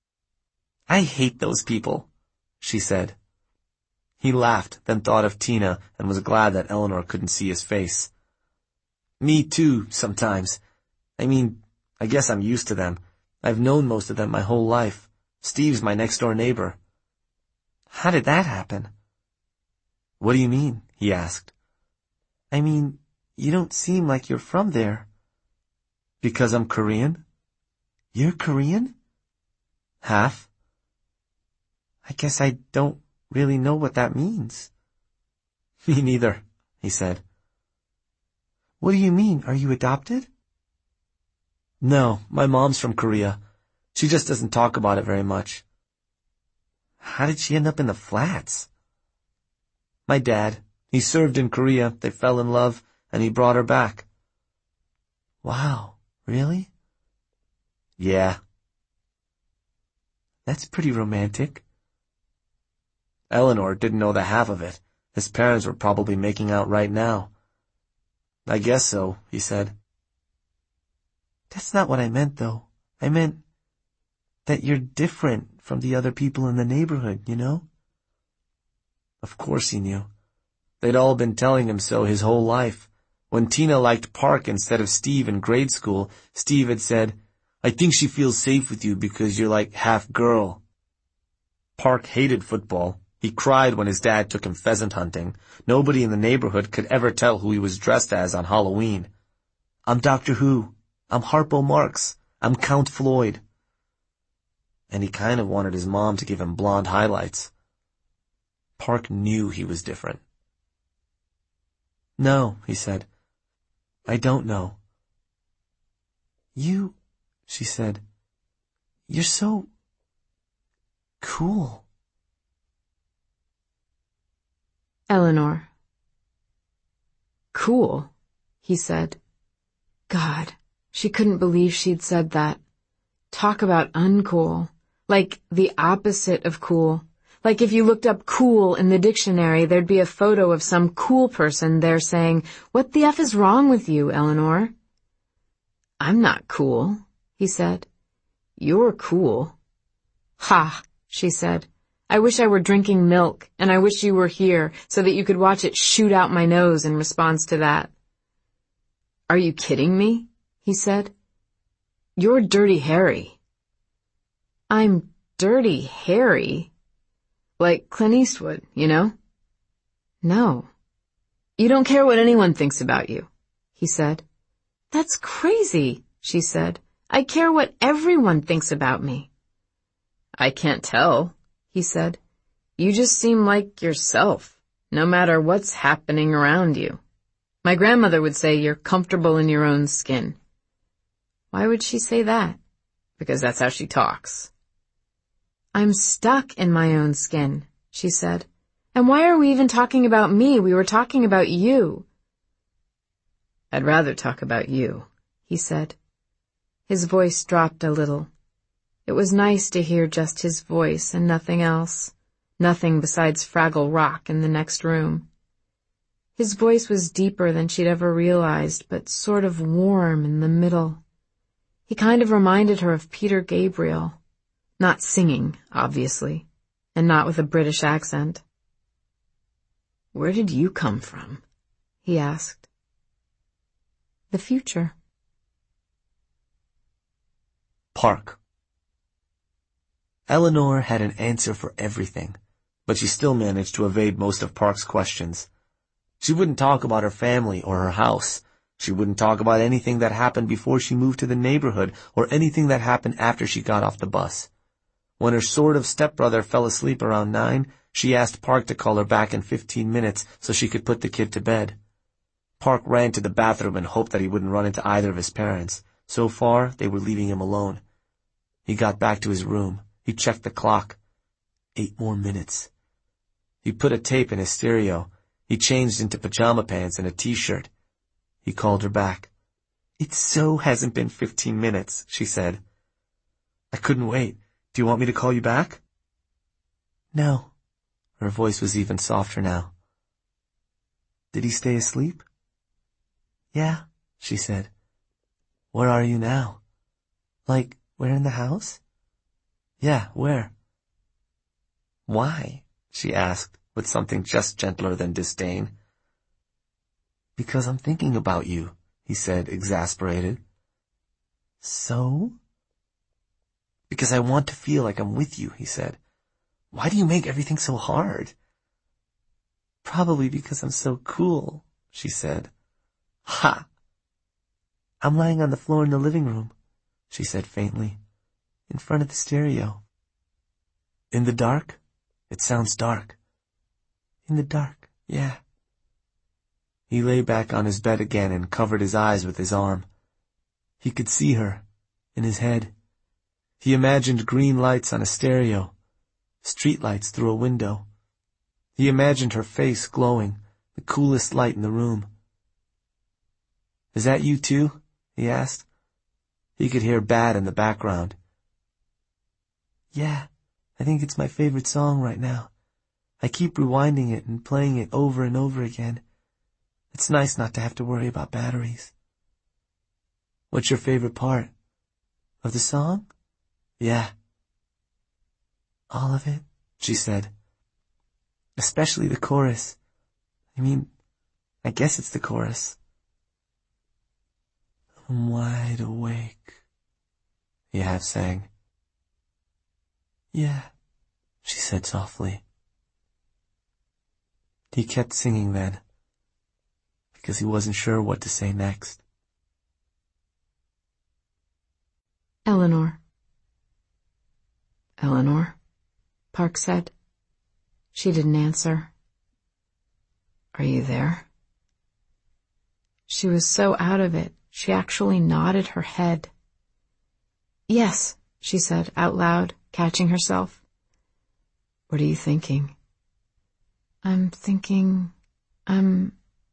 [SPEAKER 2] I hate those people, she said. He laughed, then thought of Tina and was glad that Eleanor couldn't see his face. Me too, sometimes. I mean, I guess I'm used to them. I've known most of them my whole life. Steve's my next-door neighbor. How did that happen? What do you mean? He asked. I mean, you don't seem like you're from there. Because I'm Korean? You're Korean? Half. I guess I don't really know what that means. Me neither, he said. What do you mean? Are you adopted? No, my mom's from Korea. She just doesn't talk about it very much. How did she end up in the flats? My dad. He served in Korea, they fell in love, and he brought her back. Wow, really? Yeah. That's pretty romantic. Eleanor didn't know the half of it. His parents were probably making out right now. I guess so, he said. That's not what I meant, though. I meant that you're different from the other people in the neighborhood, you know? Of course he knew. They'd all been telling him so his whole life. When Tina liked Park instead of Steve in grade school, Steve had said, I think she feels safe with you because you're like half girl. Park hated football. He cried when his dad took him pheasant hunting. Nobody in the neighborhood could ever tell who he was dressed as on Halloween. I'm Doctor Who. I'm Harpo Marx. I'm Count Floyd. And he kind of wanted his mom to give him blonde highlights. Park knew he was different. No, he said. I don't know. You, she said, you're so cool.
[SPEAKER 1] Eleanor. Cool, he said. God, she couldn't believe she'd said that. Talk about uncool. Like the opposite of cool. Like if you looked up cool in the dictionary, there'd be a photo of some cool person there saying, what the F is wrong with you, Eleanor? I'm not cool, he said. You're cool. Ha, she said. I wish I were drinking milk, and I wish you were here so that you could watch it shoot out my nose in response to that. Are you kidding me? He said. You're Dirty Harry. I'm Dirty Harry? Like Clint Eastwood, you know? No. You don't care what anyone thinks about you, he said. That's crazy, she said. I care what everyone thinks about me. I can't tell, he said. You just seem like yourself, no matter what's happening around you. My grandmother would say you're comfortable in your own skin. Why would she say that? Because that's how she talks. I'm stuck in my own skin, she said. And why are we even talking about me? We were talking about you. I'd rather talk about you, he said. His voice dropped a little. It was nice to hear just his voice and nothing else, nothing besides Fraggle Rock in the next room. His voice was deeper than she'd ever realized, but sort of warm in the middle. He kind of reminded her of Peter Gabriel. Not singing, obviously, and not with a British accent. Where did you come from? He asked. The future.
[SPEAKER 2] Park. Eleanor had an answer for everything, but she still managed to evade most of Park's questions. She wouldn't talk about her family or her house. She wouldn't talk about anything that happened before she moved to the neighborhood or anything that happened after she got off the bus. When her sort of stepbrother fell asleep around 9, she asked Park to call her back in 15 minutes so she could put the kid to bed. Park ran to the bathroom and hoped that he wouldn't run into either of his parents. So far, they were leaving him alone. He got back to his room. He checked the clock. 8 more minutes. He put a tape in his stereo. He changed into pajama pants and a t-shirt. He called her back. It so hasn't been 15 minutes, she said. I couldn't wait. Do you want me to call you back? No. Her voice was even softer now. Did he stay asleep? Yeah, she said. Where are you now? Like, where in the house? Yeah, where? Why? She asked, with something just gentler than disdain. Because I'm thinking about you, he said, exasperated. So? Because I want to feel like I'm with you, he said. Why do you make everything so hard? Probably because I'm so cool, she said. Ha! I'm lying on the floor in the living room, she said faintly, in front of the stereo. In the dark? It sounds dark. In the dark, yeah. He lay back on his bed again and covered his eyes with his arm. He could see her, in his head. He imagined green lights on a stereo, street lights through a window. He imagined her face glowing, the coolest light in the room. Is that you too? He asked. He could hear Bad in the background. Yeah, I think it's my favorite song right now. I keep rewinding it and playing it over and over again. It's nice not to have to worry about batteries. What's your favorite part? Of the song? Yeah. All of it, she said. Especially the chorus. I guess it's the chorus. I'm wide awake, he half sang. Yeah, she said softly. He kept singing then, because he wasn't sure what to say next.
[SPEAKER 1] Eleanor. Eleanor, Park said. She didn't answer. Are you there? She was so out of it, she actually nodded her head. Yes, she said out loud, catching herself. What are you thinking? I'm thinking, I'm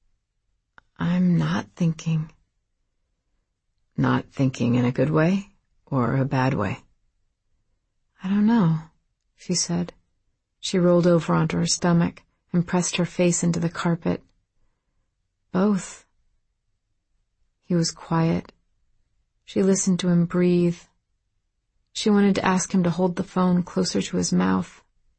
[SPEAKER 1] not thinking. Not thinking in a good way or a bad way? I don't know, she said. She rolled over onto her stomach and pressed her face into the carpet. Both. He was quiet. She listened to him breathe. She wanted to ask him to hold the phone closer to his mouth.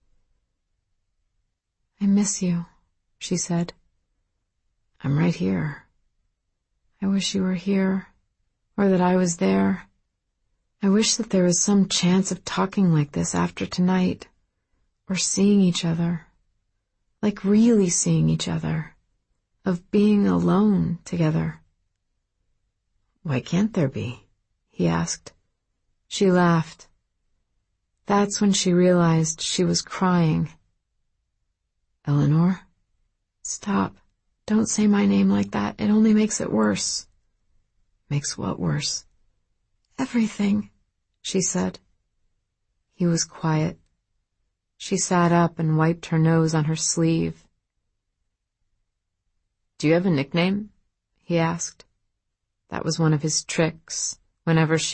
[SPEAKER 1] I miss you, she said. I'm right here. I wish you were here, or that I was there. I wish that there was some chance of talking like this after tonight, or seeing each other, like really seeing each other, of being alone together. Why can't there be? He asked. She laughed. That's when she realized she was crying. Eleanor, stop. Don't say my name like that. It only makes it worse. Makes what worse? Everything, she said. He was quiet. She sat up and wiped her nose on her sleeve. Do you have a nickname? He asked. That was one of his tricks. Whenever